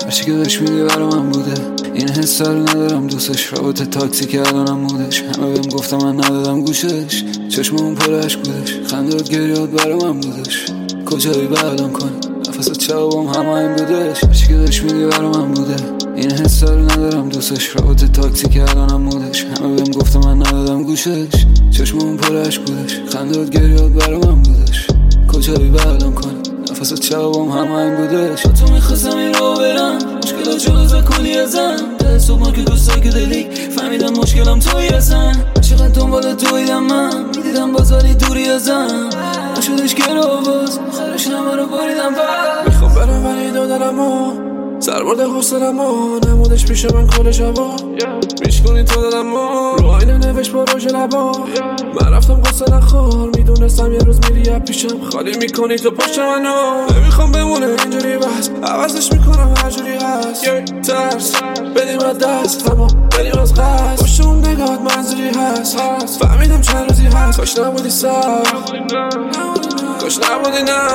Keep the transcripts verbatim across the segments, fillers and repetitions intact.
هرچی که بهش میگی برا من بوده، این حس رو ندارم دوستش. رابطه تاکسی که الانم مودش، همه بهم گفتم من ندادم گوشش. چشم اون پر عشق بودش، خندات گریات برا من بودش. کجایی بعدم کنی نفست چوابم همه این بودش. هرچی که بهش میگی برا من بوده، این حس رو ندارم دوستش. رابطه تاکسی که الانم مودش، همه بهم گفتم من ندادم گوشش. چشم اون پر عشق بودش، خندات گریات برا من بودش. کجایی بعدم کنی نفست چوابم همه این بودش. تو میخواستم این رو برم، مشکلات جلوز کلی ازم. ده صبح ما که دوستایی که دلی فهمیدم مشکلم توی ازم. چقدر دنبال تویدم من، میدیدم بازالی دوری ازم. نشدش که رو باز آخرش همه رو باریدم بر. میخوام برم ولی دادرم و سربرد حسنم و نمودش پیش من کل شبا. میشکنی تو دادم و رو آینه نوشت با روژ لبا. من رفتم قصه نخور، میدونستم یه روز میری از پیشم. خالی میکنی تو پشت منو، نمیخوام بمونه اینجوری بس. عوضش میکنم هر جوری هست. ترس بدیم از دست اما بریم از قصد. پشت اون نگاهت منظوری هست. فهمیدم چند روزی هست. کاش نبودی سر، کاش نبودی نه.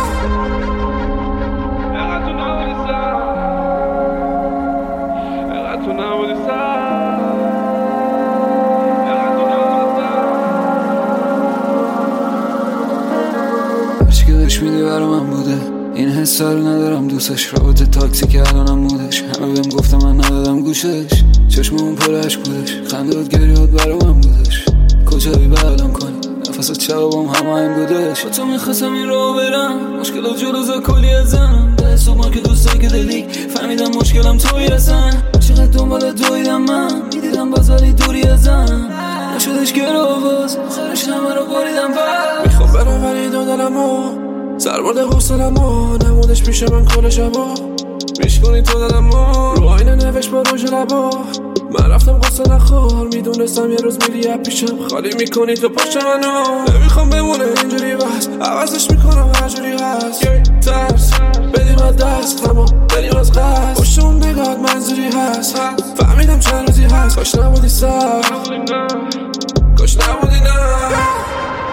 هرچی که بهش میگی برا من بوده، این حس رو ندارم دوستش. رابطه تاکسی که الانم مودش، همه بهم گفتم من ندادم گوشش. چشم اون پر عشق بودش، خندات گریات برا من بودش. کجایی بعدم کنی نفست چوابم همه این بودش. تو میخواستم این رو برم، مشکلات جلوز کلی ازم. ده صبح ما که دوستایی که دلی فهمیدم مشکلم توی ازم. چقدر دنبال دویدم من، میدیدم بازالی دوری ازم. نشدش که رو باز آخرش همه رو باریدم بر. میخوام برم ولی دادرم و سربرد حسنم و نمودش پیش من کل شبا. میشکنی تو دادم و رو آینه نوشت با روژ لبا. من رفتم قصه نخور، میدونستم یه روز میری از پیشم. خالی میکنی تو پشت منو، نمیخوام بمونه اینجوری بس. عوضش میکنم هر جوری هست. ترس بدیم از دست اما بریم از قصد. پشت اون نگاهت منظوری هست. فهمیدم چند روزی هست. کاش نبودی سر، کاش نبودی نه.